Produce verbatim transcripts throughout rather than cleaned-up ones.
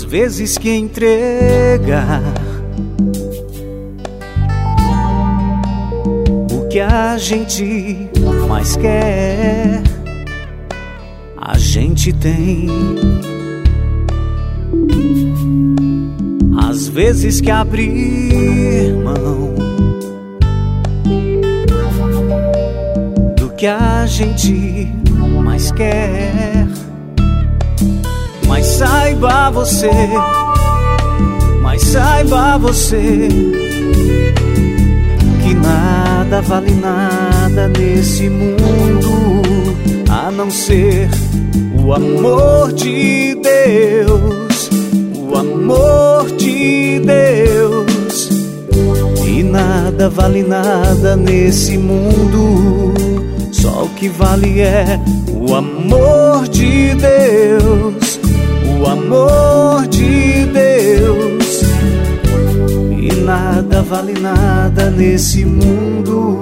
vezes que entrega o que a gente mais quer, a gente tem. Às vezes que abrir mão do que a gente mais quer. Mas saiba você, mas saiba você que nada vale nada nesse mundo a não ser o amor de Deus, o amor de Deus. E nada vale nada nesse mundo, só o que vale é o amor de Deus, o amor de Deus. E nada vale nada nesse mundo.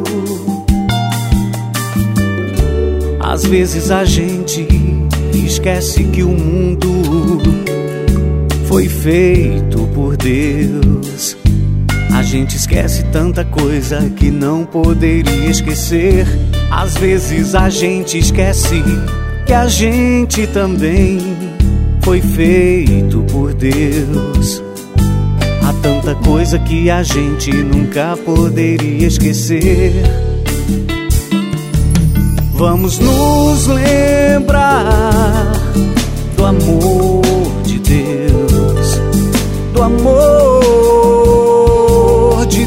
Às vezes a gente esquece que o mundo foi feito por Deus. A gente esquece tanta coisa que não poderia esquecer. Às vezes a gente esquece que a gente também foi feito por Deus. Há tanta coisa que a gente nunca poderia esquecer. Vamos nos lembrar do amor de Deus, do amor de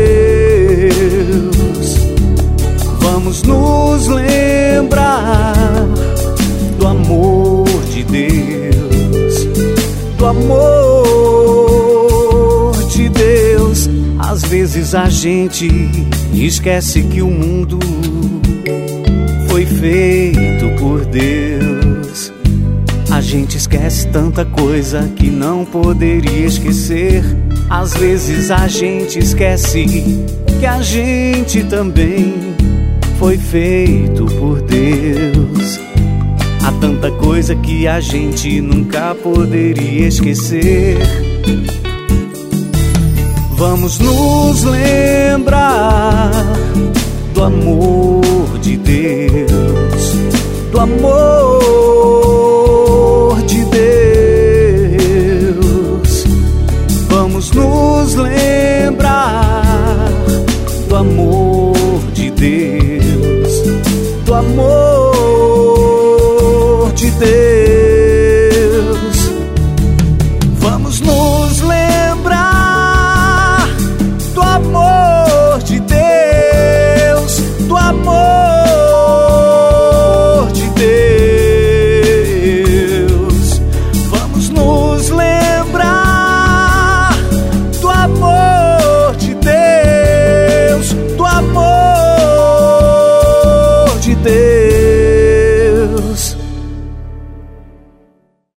Deus. Vamos nos lembrar do amor de Deus, do amor de Deus. Às vezes a gente esquece que o mundo foi feito por Deus. A gente esquece tanta coisa que não poderia esquecer. Às vezes a gente esquece que a gente também foi feito por Deus. Há tanta coisa que a gente nunca poderia esquecer. Vamos nos lembrar do amor de Deus, do amor